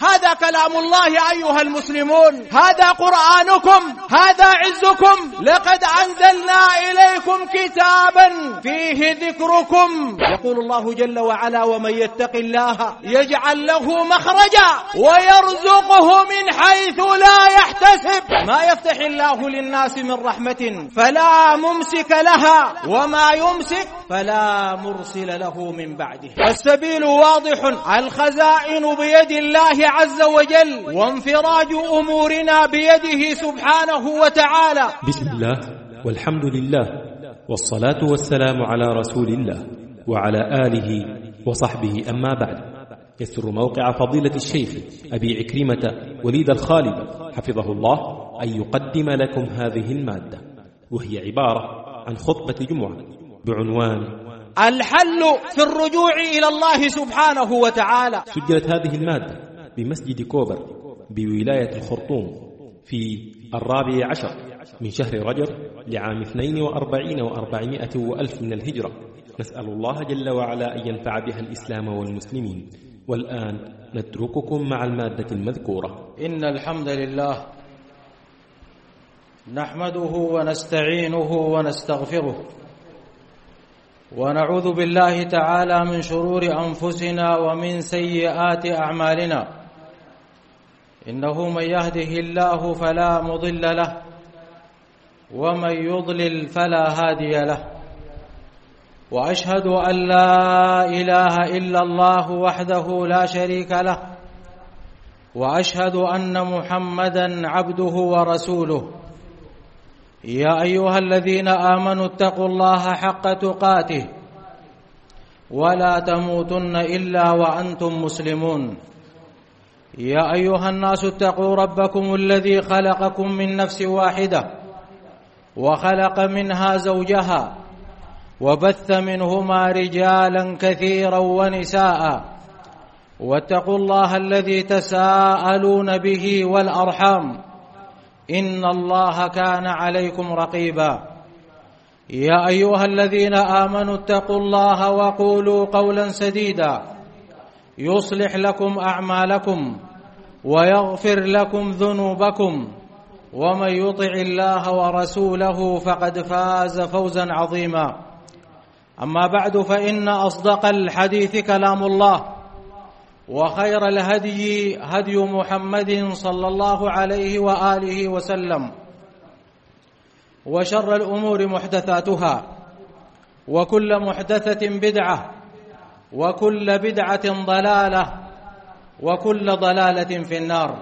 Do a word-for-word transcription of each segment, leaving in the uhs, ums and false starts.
هذا كلام الله أيها المسلمون، هذا قرآنكم، هذا عزكم. لقد أنزلنا إليكم كتابا فيه ذكركم. يقول الله جل وعلا: ومن يتق الله يجعل له مخرجا ويرزقه من حيث لا يحتسب. ما يفتح الله للناس من رحمة فلا ممسك لها وما يمسك فلا مرسل له من بعده. السبيل واضح، الخزائن بيد الله عز وجل، وانفراج أمورنا بيده سبحانه وتعالى. بسم الله والحمد لله والصلاة والسلام على رسول الله وعلى آله وصحبه، أما بعد. يسر موقع فضيلة الشيخ أبي عكرمة وليد الخالد حفظه الله أن يقدم لكم هذه المادة، وهي عبارة عن خطبة جمعة بعنوان الحل في الرجوع إلى الله سبحانه وتعالى. سجلت هذه المادة بمسجد كوبر بولاية الخرطوم في الرابع عشر من شهر رجب لعام اثنين وأربعين وأربعمائة وألف من الهجرة. نسأل الله جل وعلا أن ينفع بها الإسلام والمسلمين. والآن نترككم مع المادة المذكورة. إن الحمد لله نحمده ونستعينه ونستغفره، ونعوذ بالله تعالى من شرور أنفسنا ومن سيئات أعمالنا. إنه من يهده الله فلا مضل له، ومن يضلل فلا هادي له. وأشهد أن لا إله إلا الله وحده لا شريك له، وأشهد أن محمدًا عبده ورسوله. يا أيها الذين آمنوا اتقوا الله حق تقاته ولا تموتن إلا وأنتم مسلمون. يا أيها الناس اتقوا ربكم الذي خلقكم من نفس واحدة وخلق منها زوجها وبث منهما رجالا كثيرا ونساء، واتقوا الله الذي تساءلون به والأرحام، إن الله كان عليكم رقيبا. يا أيها الذين آمنوا اتقوا الله وقولوا قولا سديدا يصلح لكم أعمالكم ويغفر لكم ذنوبكم، ومن يطع الله ورسوله فقد فاز فوزا عظيما. أما بعد، فإن أصدق الحديث كلام الله، وخير الهدي هدي محمد صلى الله عليه وآله وسلم، وشر الأمور محدثاتها، وكل محدثة بدعة، وكل بدعة ضلالة، وكل ضلالة في النار.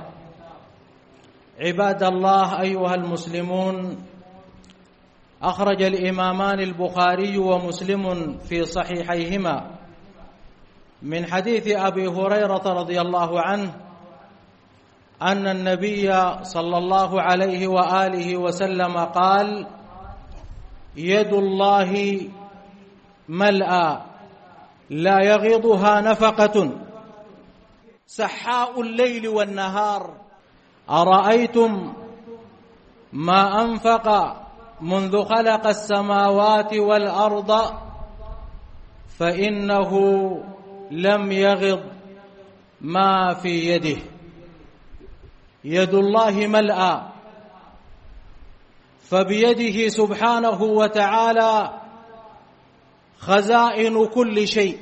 عباد الله أيها المسلمون، أخرج الإمامان البخاري ومسلم في صحيحيهما من حديث أبي هريرة رضي الله عنه أن النبي صلى الله عليه وآله وسلم قال: يد الله ملأى لا يغيضها نفقة سحاء الليل والنهار، أرأيتم ما أنفق منذ خلق السماوات والأرض فإنه لم يغض ما في يده. يد الله ملأى، فبيده سبحانه وتعالى خزائن كل شيء،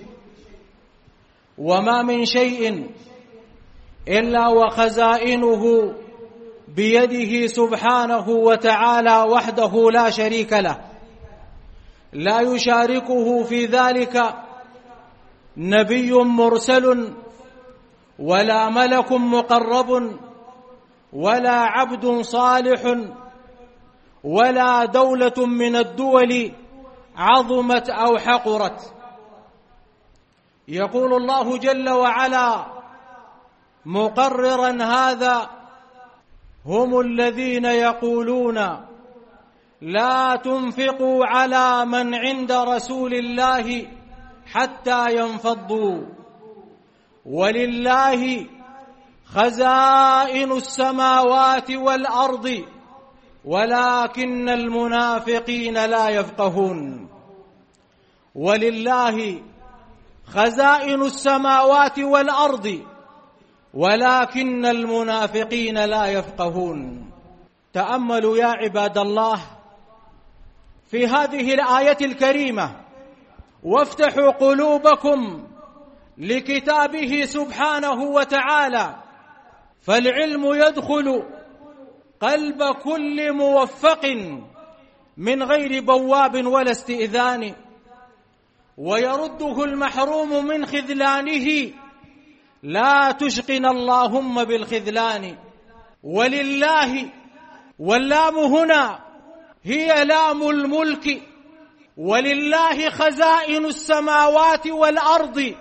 وما من شيء إلا وخزائنه بيده سبحانه وتعالى وحده لا شريك له، لا يشاركه في ذلك نبي مرسل ولا ملك مقرب ولا عبد صالح ولا دولة من الدول عظمت أو حقرت. يقول الله جل وعلا مقررا هذا: هم الذين يقولون لا تنفقوا على من عند رسول الله حتى ينفضوا، ولله خزائن السماوات والأرض ولكن المنافقين لا يفقهون. ولله خزائن السماوات والأرض ولكن المنافقين لا يفقهون. تأملوا يا عباد الله في هذه الآية الكريمة، وافتحوا قلوبكم لكتابه سبحانه وتعالى، فالعلم يدخل قلب كل موفق من غير بواب ولا استئذان، ويرده المحروم من خذلانه. لا تشقنا اللهم بالخذلان. ولله، واللام هنا هي لام الملك، ولله خزائن السماوات والأرض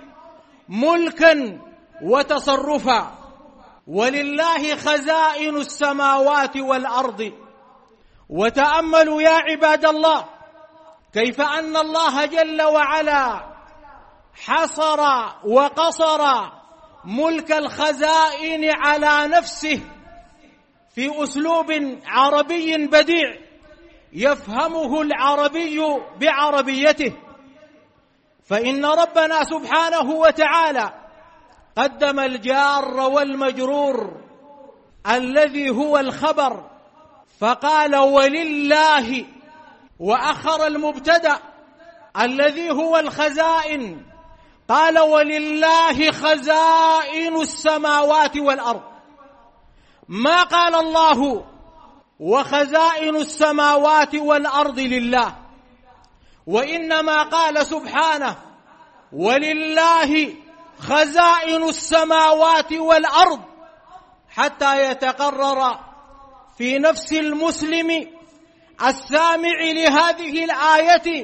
ملكا وتصرفا. ولله خزائن السماوات والأرض. وتأملوا يا عباد الله كيف أن الله جل وعلا حصر وقصر ملك الخزائن على نفسه في أسلوب عربي بديع يفهمه العربي بعربيته. فإن ربنا سبحانه وتعالى قدم الجار والمجرور الذي هو الخبر فقال ولله، وأخر المبتدأ الذي هو الخزائن قال ولله خزائن السماوات والأرض. ما قال الله وخزائن السماوات والأرض لله، وإنما قال سبحانه ولله خزائن السماوات والأرض، حتى يتقرر في نفس المسلم السامع لهذه الآية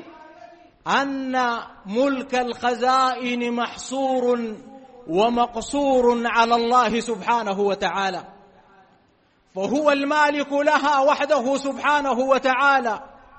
أن ملك الخزائن محصور ومقصور على الله سبحانه وتعالى، فهو المالك لها وحده سبحانه وتعالى.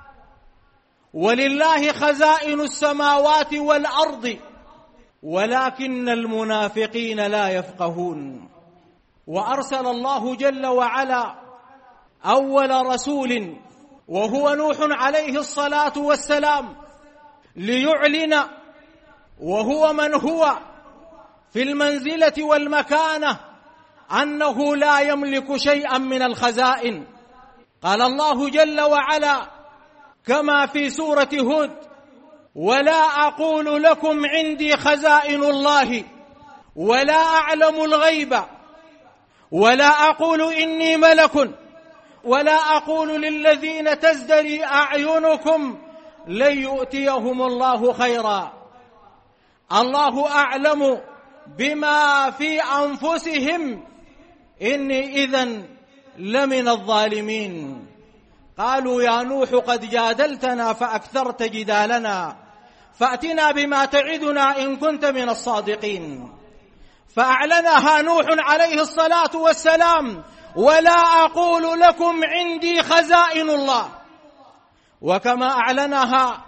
ولله خزائن السماوات والأرض ولكن المنافقين لا يفقهون. وأرسل الله جل وعلا أول رسول وهو نوح عليه الصلاة والسلام ليعلن، وهو من هو في المنزلة والمكانة، أنه لا يملك شيئا من الخزائن. قال الله جل وعلا كما في سورة هود ولا أقول لكم عندي خزائن الله ولا أعلم الغيب ولا أقول إني ملك ولا أقول للذين تزدري أعينكم لن يؤتيهم الله خيرا، الله أعلم بما في أنفسهم إني إذن لمن الظالمين. قالوا يا نوح قد جادلتنا فأكثرت جدالنا فأتنا بما تعدنا إن كنت من الصادقين. فأعلنها نوح عليه الصلاة والسلام ولا أقول لكم عندي خزائن الله، وكما أعلنها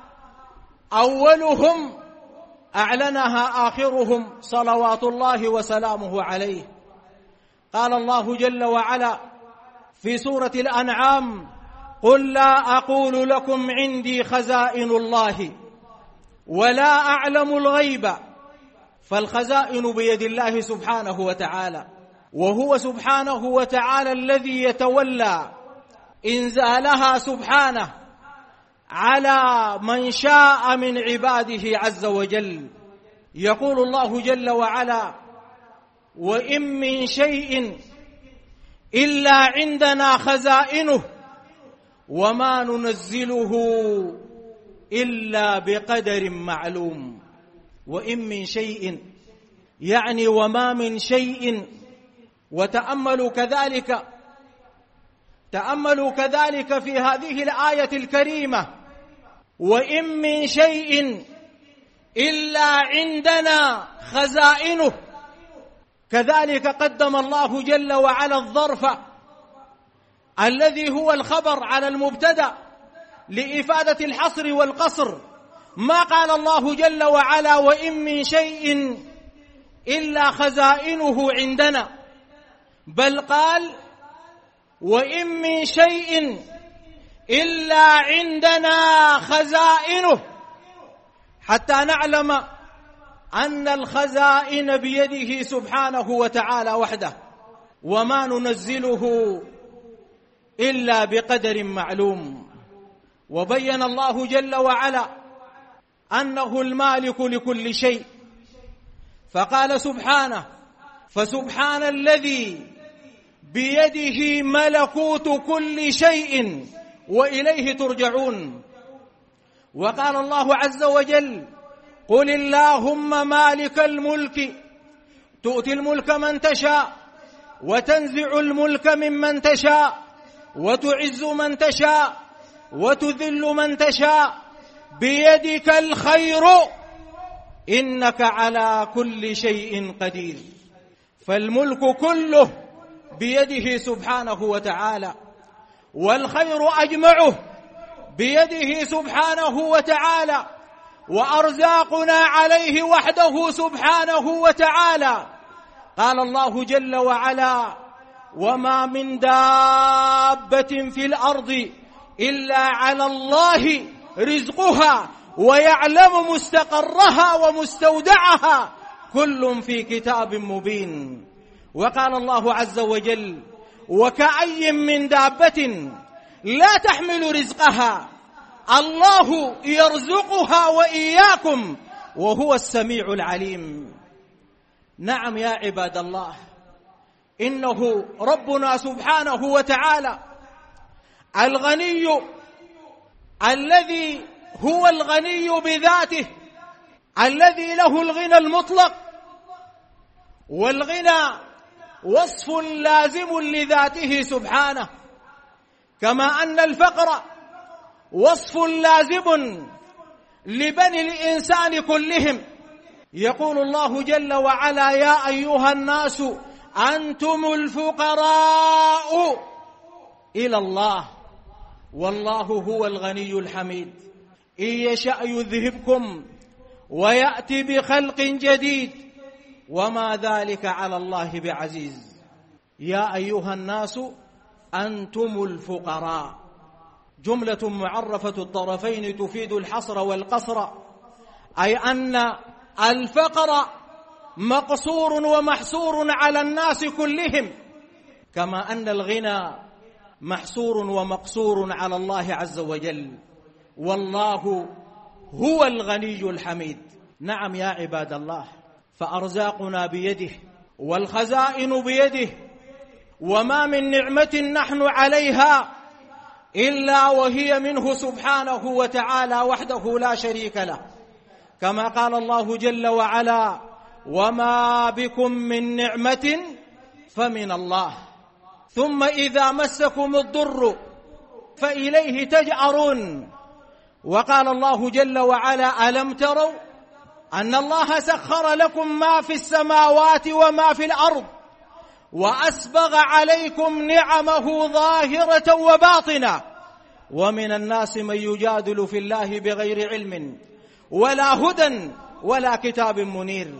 أولهم أعلنها آخرهم صلوات الله وسلامه عليه. قال الله جل وعلا في سورة الأنعام قل لا أقول لكم عندي خزائن الله ولا أعلم الغيب، فالخزائن بيد الله سبحانه وتعالى، وهو سبحانه وتعالى الذي يتولى إنزالها سبحانه على من شاء من عباده عز وجل. يقول الله جل وعلا وإن من شيء إلا عندنا خزائنه وما ننزله إلا بقدر معلوم. وإن من شيء يعني وما من شيء. وتأملوا كذلك تأملوا كذلك في هذه الآية الكريمة وإن من شيء إلا عندنا خزائنه، كذلك قدم الله جل وعلا الظرف الذي هو الخبر على المبتدأ لإفادة الحصر والقصر. ما قال الله جل وعلا وإن من شيء إلا خزائنه عندنا، بل قال وإن من شيء إلا عندنا خزائنه، حتى نعلم أن الخزائن بيده سبحانه وتعالى وحده، وما ننزله إلا بقدر معلوم. وبين الله جل وعلا أنه المالك لكل شيء، فقال سبحانه: فسبحان الذي بيده ملكوت كل شيء وإليه ترجعون. وقال الله عز وجل: قل اللهم مالك الملك تؤتي الملك من تشاء وتنزع الملك ممن تشاء وتعز من تشاء وتذل من تشاء بيدك الخير إنك على كل شيء قدير. فالملك كله بيده سبحانه وتعالى، والخير أجمعه بيده سبحانه وتعالى، وأرزاقنا عليه وحده سبحانه وتعالى. قال الله جل وعلا: وما من دابة في الأرض إلا على الله رزقها ويعلم مستقرها ومستودعها كل في كتاب مبين. وقال الله عز وجل: وكأي من دابة لا تحمل رزقها الله يرزقها وإياكم وهو السميع العليم. نعم يا عباد الله، إنه ربنا سبحانه وتعالى الغني الذي هو الغني بذاته، الذي له الغنى المطلق، والغنى وصف لازم لذاته سبحانه، كما أن الفقر وصف لازم لبني الإنسان كلهم. يقول الله جل وعلا: يا أيها الناس أنتم الفقراء إلى الله والله هو الغني الحميد، إن يشأ يذهبكم ويأتي بخلق جديد وما ذلك على الله بعزيز. يا أيها الناس أنتم الفقراء، جملة معرفة الطرفين تفيد الحصر والقصر، أي أن الفقر مقصور ومحصور على الناس كلهم، كما أن الغنى محصور ومقصور على الله عز وجل، والله هو الغني الحميد. نعم يا عباد الله، فأرزاقنا بيده والخزائن بيده، وما من نعمة نحن عليها إلا وهي منه سبحانه وتعالى وحده لا شريك له، كما قال الله جل وعلا: وما بكم من نعمة فمن الله ثم إذا مسكم الضر فإليه تجأرون. وقال الله جل وعلا: ألم تروا أن الله سخر لكم ما في السماوات وما في الأرض وأسبغ عليكم نعمه ظاهرة وباطنة ومن الناس من يجادل في الله بغير علم ولا هدى ولا كتاب منير.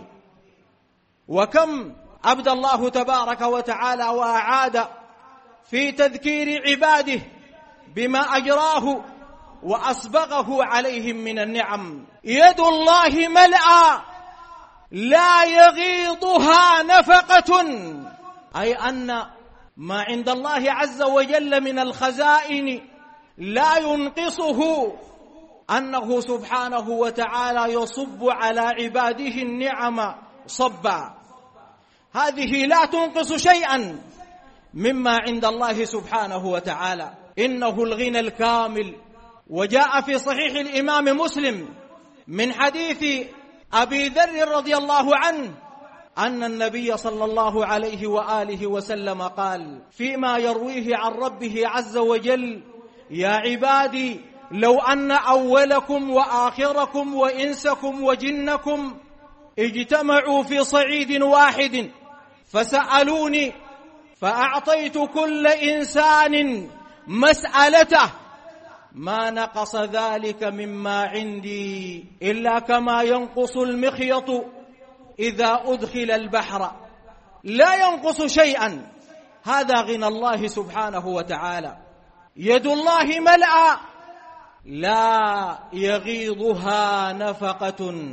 وكم أبدى الله تبارك وتعالى وأعاد في تذكير عباده بما أجراه وأسبغه عليهم من النعم. يد الله ملأى لا يغيضها نفقة، أي أن ما عند الله عز وجل من الخزائن لا ينقصه أنه سبحانه وتعالى يصب على عباده النعم صبا، هذه لا تنقص شيئا مما عند الله سبحانه وتعالى، إنه الغنى الكامل. وجاء في صحيح الإمام مسلم من حديث أبي ذر رضي الله عنه أن النبي صلى الله عليه وآله وسلم قال فيما يرويه عن ربه عز وجل: يا عبادي لو أن أولكم وآخركم وإنسكم وجنكم اجتمعوا في صعيد واحد فسألوني فأعطيت كل إنسان مسألته ما نقص ذلك مما عندي إلا كما ينقص المخيط إذا أدخل البحر، لا ينقص شيئا. هذا غنى الله سبحانه وتعالى. يد الله ملأى لا يغيضها نفقة،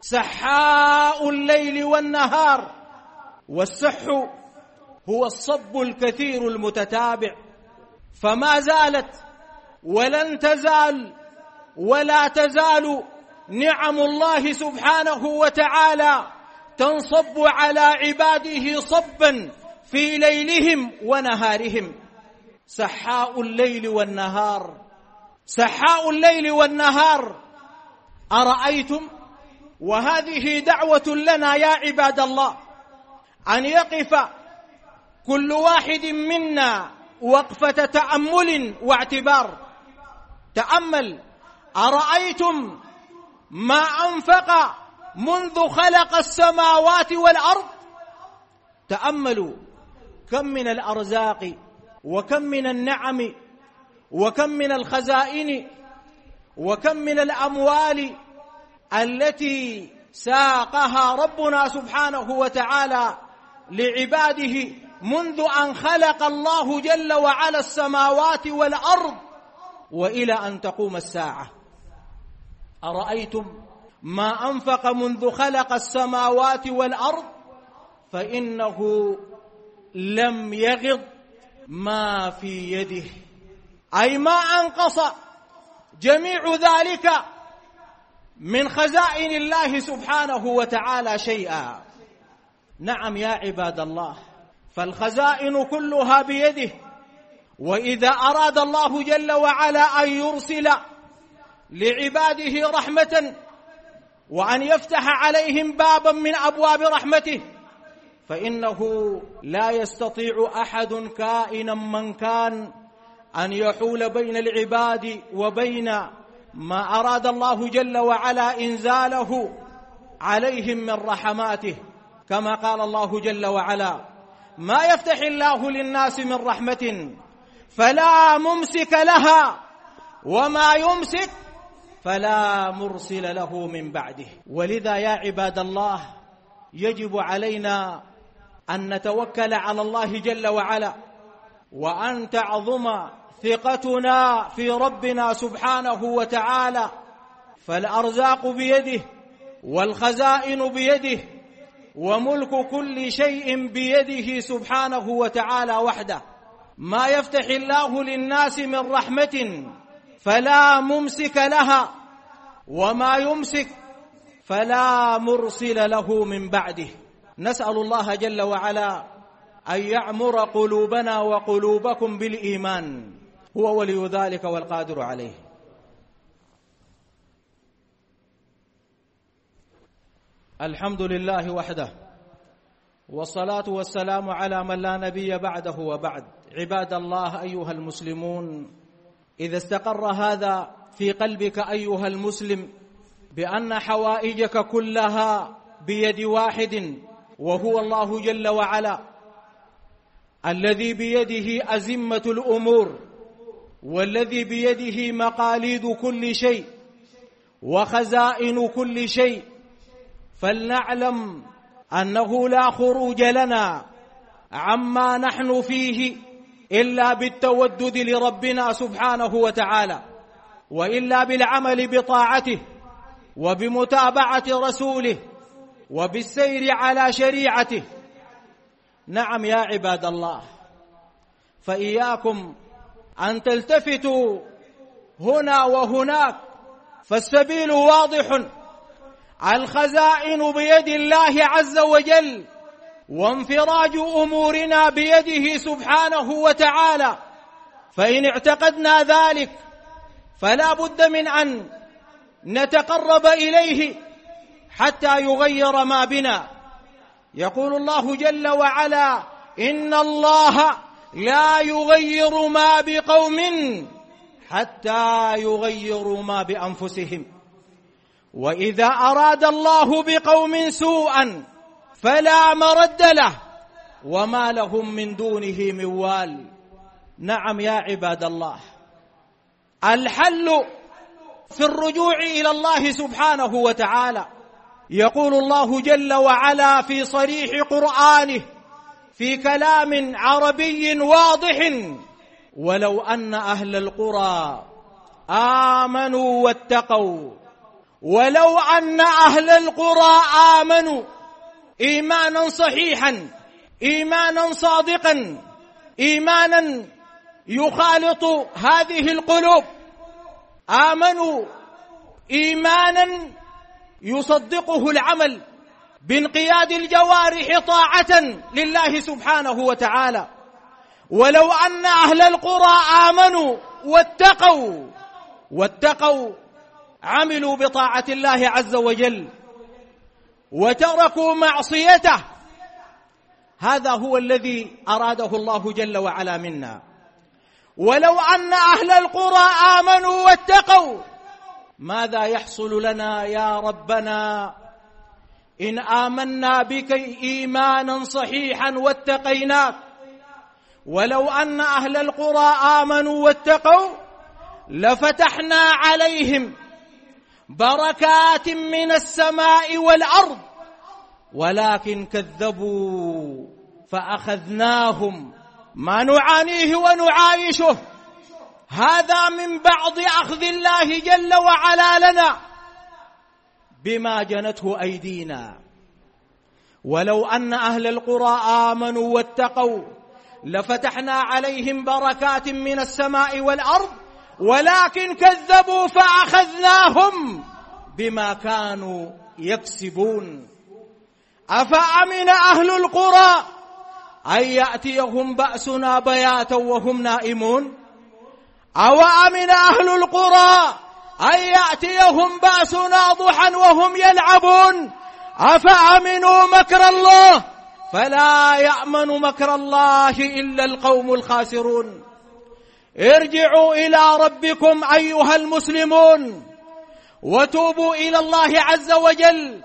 سحاء الليل والنهار. والسح هو الصب الكثير المتتابع. فما زالت ولن تزال ولا تزال نعم الله سبحانه وتعالى تنصب على عباده صبا في ليلهم ونهارهم. سحاء الليل والنهار، سحاء الليل والنهار. أرأيتم، وهذه دعوة لنا يا عباد الله، أن يقف كل واحد منا وقفة تأمل واعتبار. تأمل، أرأيتم ما أنفق منذ خلق السماوات والأرض؟ تأملوا كم من الأرزاق وكم من النعم وكم من الخزائن وكم من الأموال التي ساقها ربنا سبحانه وتعالى لعباده منذ أن خلق الله جل وعلا السماوات والأرض وإلى أن تقوم الساعة. أرأيتم ما أنفق منذ خلق السماوات والأرض؟ فإنه لم يغض ما في يده، أي ما أنقص جميع ذلك من خزائن الله سبحانه وتعالى شيئا. نعم يا عباد الله، فالخزائن كلها بيده. وإذا أراد الله جل وعلا أن يرسل لعباده رحمة وأن يفتح عليهم بابا من أبواب رحمته، فإنه لا يستطيع أحد كائنا من كان أن يحول بين العباد وبين ما أراد الله جل وعلا إنزاله عليهم من رحماته. كما قال الله جل وعلا: ما يفتح الله للناس من رحمة فلا ممسك لها وما يمسك فلا مرسل له من بعده. ولذا يا عباد الله، يجب علينا أن نتوكل على الله جل وعلا، وأن تعظم ثقتنا في ربنا سبحانه وتعالى. فالأرزاق بيده، والخزائن بيده، وملك كل شيء بيده سبحانه وتعالى وحده. ما يفتح الله للناس من رحمة فلا ممسك لها وما يمسك فلا مرسل له من بعده. نسأل الله جل وعلا أن يعمر قلوبنا وقلوبكم بالإيمان، هو ولي ذلك والقادر عليه. الحمد لله وحده، والصلاة والسلام على من لا نبي بعده وبعد. عباد الله أيها المسلمون، إذا استقر هذا في قلبك أيها المسلم بأن حوائجك كلها بيد واحد وهو الله جل وعلا، الذي بيده أزمة الأمور، والذي بيده مقاليد كل شيء وخزائن كل شيء، فلنعلم أنه لا خروج لنا عما نحن فيه إلا بالتودد لربنا سبحانه وتعالى، وإلا بالعمل بطاعته وبمتابعة رسوله وبالسير على شريعته. نعم يا عباد الله، فإياكم أن تلتفتوا هنا وهناك، فالسبيل واضح. الخزائن بيد الله عز وجل، وانفراج أمورنا بيده سبحانه وتعالى. فإن اعتقدنا ذلك فلا بد من أن نتقرب إليه حتى يغير ما بنا. يقول الله جل وعلا: إن الله لا يغير ما بقوم حتى يغيروا ما بأنفسهم، وإذا أراد الله بقوم سوءا فلا مرد له وما لهم من دونه من وال. نعم يا عباد الله، الحل في الرجوع إلى الله سبحانه وتعالى. يقول الله جل وعلا في صريح قرآنه في كلام عربي واضح: ولو أن أهل القرى آمنوا واتقوا ولو أن أهل القرى آمنوا إيمانا صحيحا، إيمانا صادقا، إيمانا يخالط هذه القلوب، آمنوا إيمانا يصدقه العمل بانقياد الجوارح طاعة لله سبحانه وتعالى. ولو أن أهل القرى آمنوا واتقوا واتقوا عملوا بطاعة الله عز وجل وتركوا معصيته، هذا هو الذي أراده الله جل وعلا منا. ولو أن أهل القرى آمنوا واتقوا، ماذا يحصل لنا يا ربنا إن آمنا بك إيمانا صحيحا واتقيناك؟ ولو أن أهل القرى آمنوا واتقوا لفتحنا عليهم بركات من السماء والأرض، ولكن كذبوا فأخذناهم، ما نعانيه ونعايشه هذا من بعض أخذ الله جل وعلا لنا بما جنته أيدينا. ولو أن أهل القرى آمنوا واتقوا لفتحنا عليهم بركات من السماء والأرض، ولكن كذبوا فأخذناهم بما كانوا يكسبون. أفأمن أهل القرى أن يأتيهم بأسنا بياتا وهم نائمون؟ أو أمن أهل القرى أن يأتيهم بأسنا ضحى وهم يلعبون؟ أفأمنوا مكر الله فلا يأمن مكر الله إلا القوم الخاسرون. ارجعوا إلى ربكم أيها المسلمون وتوبوا إلى الله عز وجل،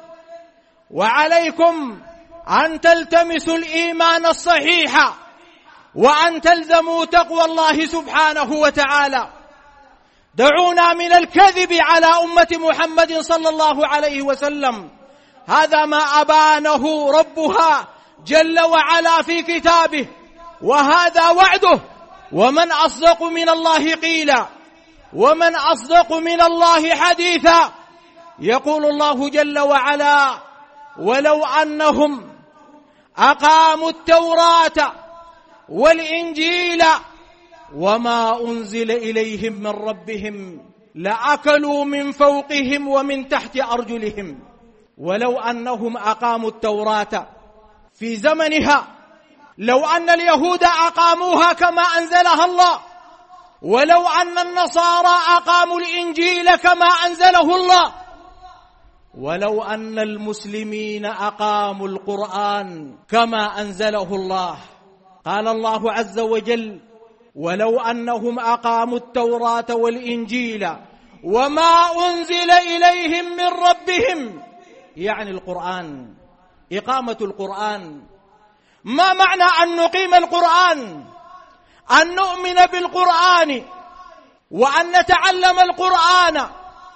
وعليكم أن تلتمسوا الإيمان الصحيح وأن تلزموا تقوى الله سبحانه وتعالى. دعونا من الكذب على أمة محمد صلى الله عليه وسلم، هذا ما أبانه ربها جل وعلا في كتابه، وهذا وعده. ومن أصدق من الله قيلا، ومن أصدق من الله حديثا. يقول الله جل وعلا: ولو أنهم أقاموا التوراة والإنجيل وما أنزل إليهم من ربهم لأكلوا من فوقهم ومن تحت أرجلهم. ولو أنهم أقاموا التوراة في زمنها، لو أن اليهود أقاموها كما أنزلها الله، ولو أن النصارى أقاموا الإنجيل كما أنزله الله، ولو أن المسلمين أقاموا القرآن كما أنزله الله. قال الله عز وجل: ولو أنهم أقاموا التوراة والإنجيل وما أنزل إليهم من ربهم، يعني القرآن، إقامة القرآن. ما معنى أن نقيم القرآن؟ أن نؤمن بالقرآن، وأن نتعلم القرآن،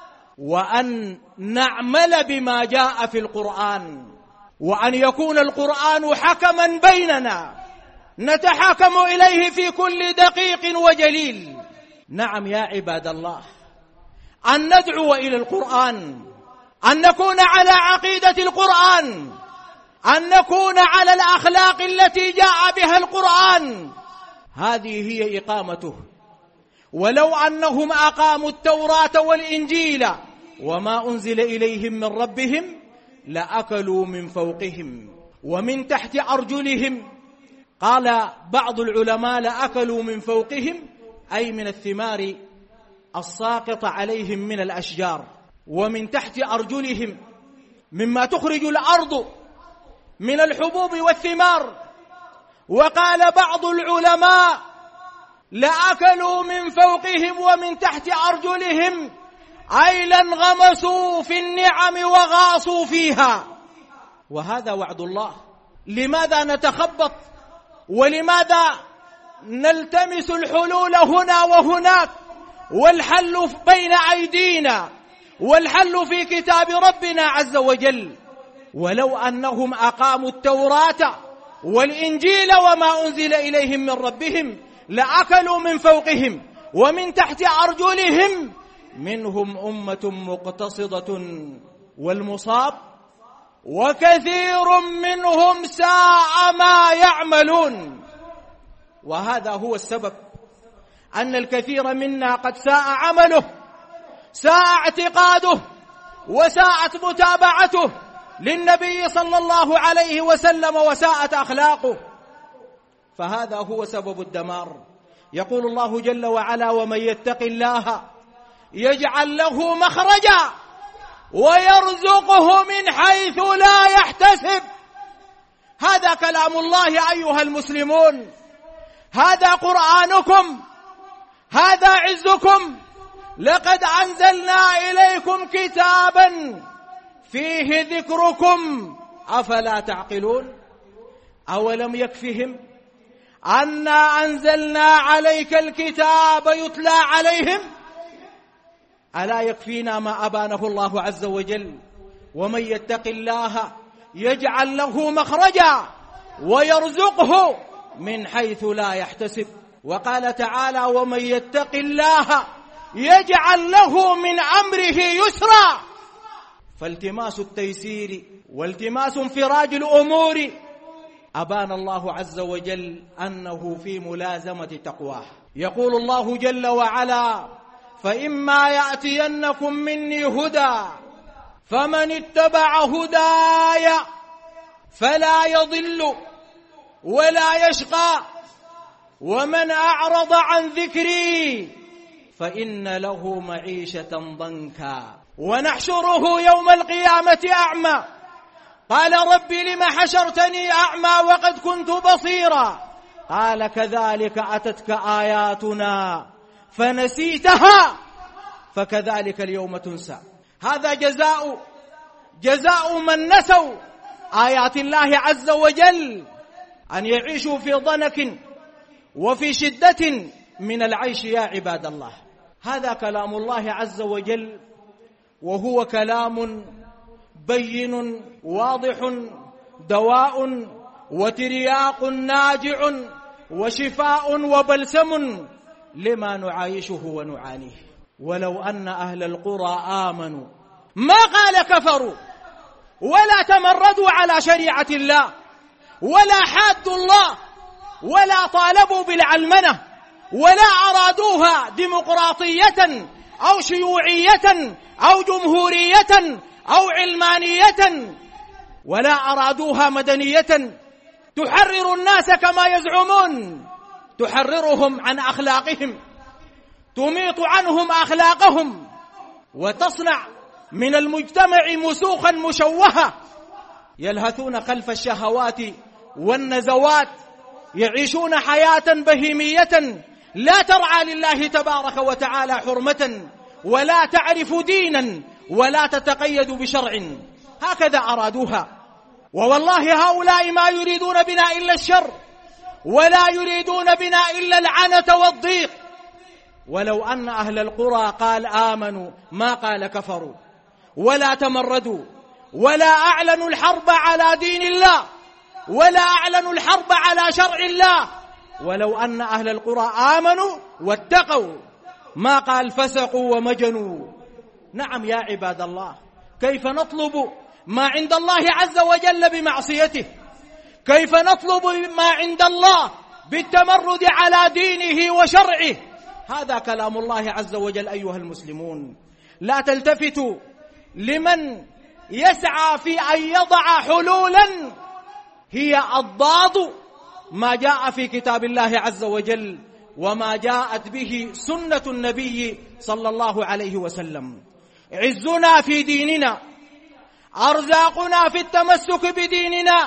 وأن نعمل بما جاء في القرآن، وأن يكون القرآن حكما بيننا نتحاكم إليه في كل دقيق وجليل. نعم يا عباد الله، أن ندعو إلى القرآن، أن نكون على عقيدة القرآن، أن نكون على الأخلاق التي جاء بها القرآن، هذه هي إقامته. ولو أنهم أقاموا التوراة والإنجيل وما أنزل إليهم من ربهم لأكلوا من فوقهم ومن تحت أرجلهم. قال بعض العلماء: لأكلوا من فوقهم أي من الثمار الساقطة عليهم من الأشجار، ومن تحت أرجلهم مما تخرج الأرض من الحبوب والثمار. وقال بعض العلماء: لأكلوا من فوقهم ومن تحت أرجلهم أي لانغمسوا في النعم وغاصوا فيها. وهذا وعد الله. لماذا نتخبط؟ ولماذا نلتمس الحلول هنا وهناك والحل بين أيدينا والحل في كتاب ربنا عز وجل؟ ولو أنهم أقاموا التوراة والإنجيل وما أنزل إليهم من ربهم لأكلوا من فوقهم ومن تحت أرجلهم منهم أمة مقتصدة والمصاب وكثير منهم ساء ما يعملون. وهذا هو السبب أن الكثير منا قد ساء عمله، ساء اعتقاده، وساءت متابعته للنبي صلى الله عليه وسلم، وساءت أخلاقه، فهذا هو سبب الدمار. يقول الله جل وعلا: ومن يتق الله يجعل له مخرجا ويرزقه من حيث لا يحتسب. هذا كلام الله أيها المسلمون، هذا قرآنكم، هذا عزكم. لقد أنزلنا إليكم كتابا فيه ذكركم أفلا تعقلون. أولم يكفهم أنا أنزلنا عليك الكتاب يتلى عليهم؟ ألا يكفينا ما أبانه الله عز وجل: ومن يتق الله يجعل له مخرجا ويرزقه من حيث لا يحتسب. وقال تعالى: ومن يتق الله يجعل له من أمره يسرا. فالتماس التيسير والتماس انفراج الأمور أبان الله عز وجل أنه في ملازمة تقواه. يقول الله جل وعلا: فإما يأتينكم مني هدى فمن اتبع هداي فلا يضل ولا يشقى ومن أعرض عن ذكري فإن له معيشة ضنكا ونحشره يوم القيامة أعمى قال رب لم حشرتني أعمى وقد كنت بصيرا قال كذلك أتتك آياتنا فنسيتها فكذلك اليوم تنسى. هذا جزاء جزاء من نسوا آيات الله عز وجل، أن يعيشوا في ضنك وفي شدة من العيش يا عباد الله. هذا كلام الله عز وجل، وهو كلام بين واضح، دواء وترياق ناجع وشفاء وبلسم لما نعايشه ونعانيه. ولو أن أهل القرى آمنوا ما قال كفروا ولا تمردوا على شريعة الله ولا حادوا الله ولا طالبوا بالعلمنة ولا أرادوها ديمقراطية أو شيوعية أو جمهورية أو علمانية ولا أرادوها مدنية تحرر الناس كما يزعمون، تحررهم عن أخلاقهم، تميط عنهم أخلاقهم، وتصنع من المجتمع مسوخا مشوهة يلهثون خلف الشهوات والنزوات، يعيشون حياة بهيمية لا ترعى لله تبارك وتعالى حرمة ولا تعرف دينا ولا تتقيد بشرع. هكذا أرادوها. ووالله هؤلاء ما يريدون بنا إلا الشر ولا يريدون بنا إلا العنة والضيق. ولو أن أهل القرى قال آمنوا ما قال كفروا ولا تمردوا ولا أعلنوا الحرب على دين الله ولا أعلنوا الحرب على شرع الله. ولو أن أهل القرى آمنوا واتقوا ما قال فسقوا ومجنوا. نعم يا عباد الله، كيف نطلب ما عند الله عز وجل بمعصيته؟ كيف نطلب ما عند الله بالتمرد على دينه وشرعه؟ هذا كلام الله عز وجل أيها المسلمون. لا تلتفتوا لمن يسعى في أن يضع حلولا هي أضداد ما جاء في كتاب الله عز وجل وما جاءت به سنة النبي صلى الله عليه وسلم. عزنا في ديننا، أرزاقنا في التمسك بديننا،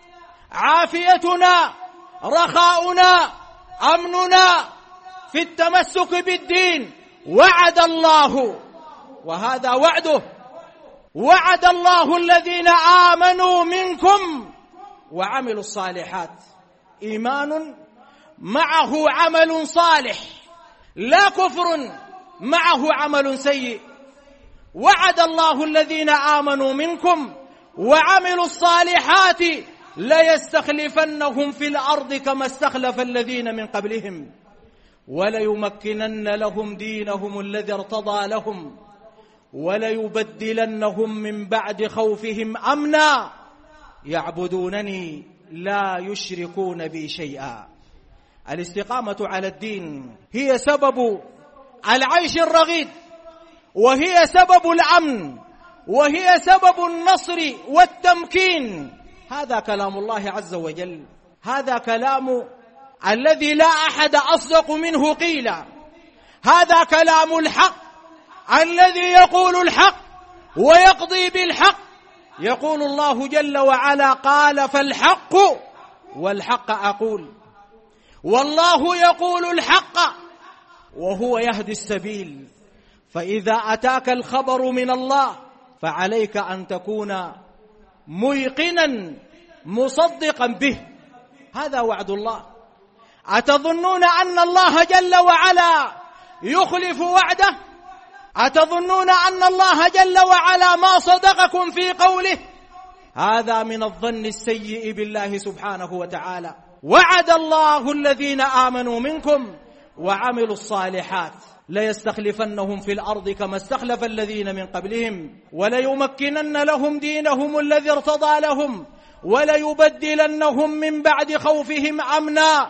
عافيتنا، رخاؤنا، أمننا في التمسك بالدين. وعد الله، وهذا وعده، وعد الله الذين آمنوا منكم وعملوا الصالحات. إيمان معه عمل صالح، لا كفر معه عمل سيء. وعد الله الذين آمنوا منكم وعملوا الصالحات ليستخلفنهم في الأرض كما استخلف الذين من قبلهم وليمكنن لهم دينهم الذي ارتضى لهم وليبدلنهم من بعد خوفهم أمنا يعبدونني لا يشركون بي شيئا. الاستقامة على الدين هي سبب العيش الرغيد، وهي سبب الأمن، وهي سبب النصر والتمكين. هذا كلام الله عز وجل، هذا كلام الذي لا أحد أصدق منه قيلا، هذا كلام الحق الذي يقول الحق ويقضي بالحق. يقول الله جل وعلا: قال فالحق والحق أقول. والله يقول الحق وهو يهدي السبيل. فإذا أتاك الخبر من الله فعليك أن تكون ميقنا مصدقا به. هذا وعد الله. أتظنون أن الله جل وعلا يخلف وعده؟ أتظنون أن الله جل وعلا ما صدقكم في قوله؟ هذا من الظن السيء بالله سبحانه وتعالى. وعد الله الذين آمنوا منكم وعملوا الصالحات ليستخلفنهم في الأرض كما استخلف الذين من قبلهم وليمكنن لهم دينهم الذي ارتضى لهم وليبدلنهم من بعد خوفهم أمنا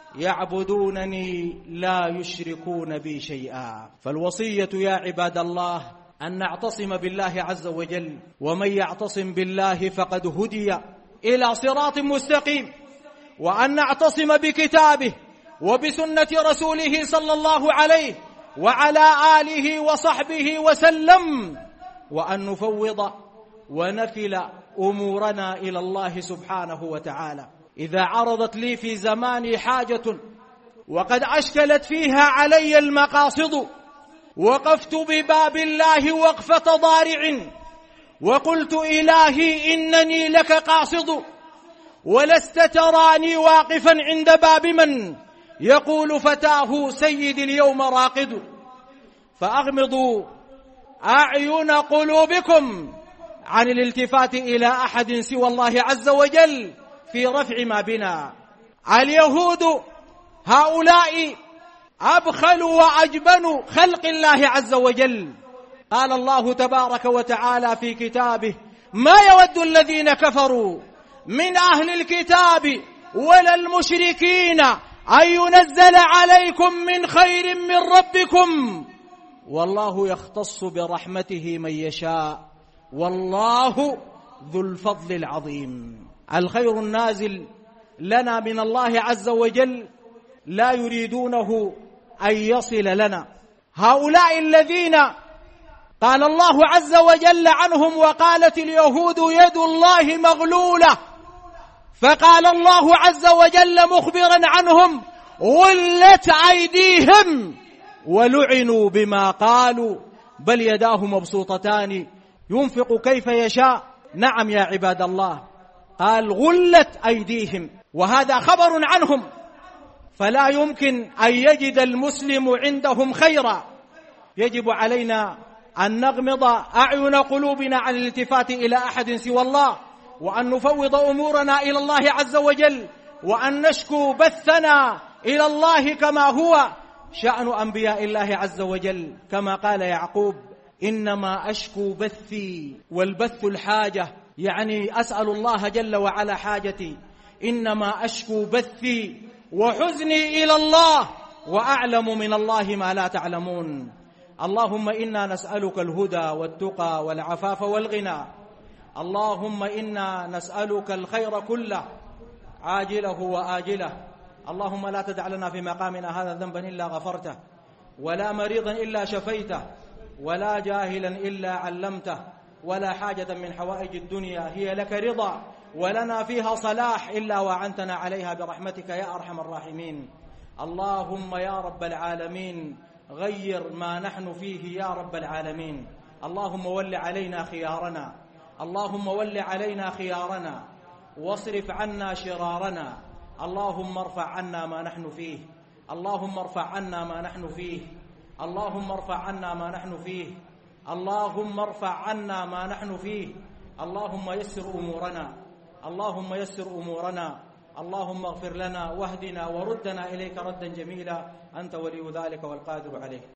يعبدونني لا يشركون بي شيئا. فالوصية يا عباد الله أن نعتصم بالله عز وجل، ومن يعتصم بالله فقد هدي إلى صراط مستقيم، وأن نعتصم بكتابه وبسنة رسوله صلى الله عليه وعلى آله وصحبه وسلم، وأن نفوض ونكل أمورنا إلى الله سبحانه وتعالى. إذا عرضت لي في زماني حاجة وقد أشكلت فيها علي المقاصد وقفت بباب الله وقفة ضارع وقلت إلهي إنني لك قاصد، ولست تراني واقفا عند باب من يقول فتاه سيدي اليوم راقد. فأغمضوا أعين قلوبكم عن الالتفات إلى أحد سوى الله عز وجل في رفع ما بنا. اليهود هؤلاء أبخلوا وأجبنوا خلق الله عز وجل. قال الله تبارك وتعالى في كتابه: ما يود الذين كفروا من أهل الكتاب ولا المشركين أن ينزل عليكم من خير من ربكم والله يختص برحمته من يشاء والله ذو الفضل العظيم. الخير النازل لنا من الله عز وجل لا يريدونه أن يصل لنا. هؤلاء الذين قال الله عز وجل عنهم: وقالت اليهود يد الله مغلولة، فقال الله عز وجل مخبرا عنهم: غلت أيديهم ولعنوا بما قالوا بل يداه مبسوطتان ينفق كيف يشاء. نعم يا عباد الله، قال غلت أيديهم، وهذا خبر عنهم، فلا يمكن أن يجد المسلم عندهم خيرا. يجب علينا أن نغمض أعين قلوبنا عن الالتفات إلى أحد سوى الله، وأن نفوض أمورنا إلى الله عز وجل، وأن نشكو بثنا إلى الله كما هو شأن أنبياء الله عز وجل، كما قال يعقوب: إنما أشكو بثي والبث الحاجة، يعني أسأل الله جل وعلا حاجتي. إنما أشكو بثي وحزني إلى الله وأعلم من الله ما لا تعلمون. اللهم إنا نسألك الهدى والتقى والعفاف والغنى. اللهم إنا نسألك الخير كله عاجله وآجله. اللهم لا تدع لنا في مقامنا هذا ذنبا إلا غفرته، ولا مريضا إلا شفيته، ولا جاهلا إلا علمته، ولا حاجة من حوائج الدنيا هي لك رضا ولنا فيها صلاح إلا وعنتنا عليها برحمتك يا أرحم الراحمين. اللهم يا رب العالمين غير ما نحن فيه يا رب العالمين. اللهم ول علينا خيارنا، اللهم ول علينا خيارنا واصرف عنا شرارنا. اللهم ارفع عنا ما نحن فيه، اللهم ارفع عنا ما نحن فيه، اللهم ارفع عنا ما نحن فيه، اللهم ارفع عنا ما نحن فيه. اللهم يسر أمورنا، اللهم يسر أمورنا، اللهم اغفر لنا واهدنا وردنا إليك ردا جميلا، أنت ولي ذلك والقادر عليه.